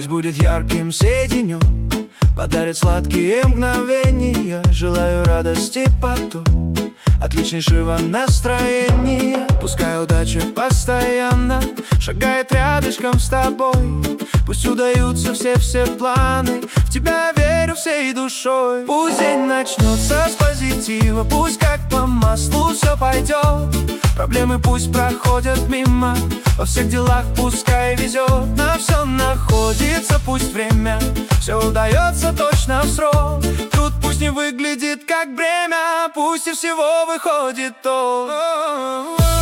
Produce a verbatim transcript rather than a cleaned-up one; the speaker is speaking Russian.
будет ярким сей денек, подарит сладкие мгновения. Желаю радости поток, отличнейшего настроения. Пускай удача постоянно шагает рядышком с тобой. Пусть удаются все-все планы, в тебя верю всей душой. Пусть день начнется с позитива, пусть как по маслу все пойдет. Проблемы пусть проходят мимо, во всех делах пускай везет. На все находится пусть время, все удается точно в срок. Труд пусть не выглядит как бремя, пусть из всего выходит то.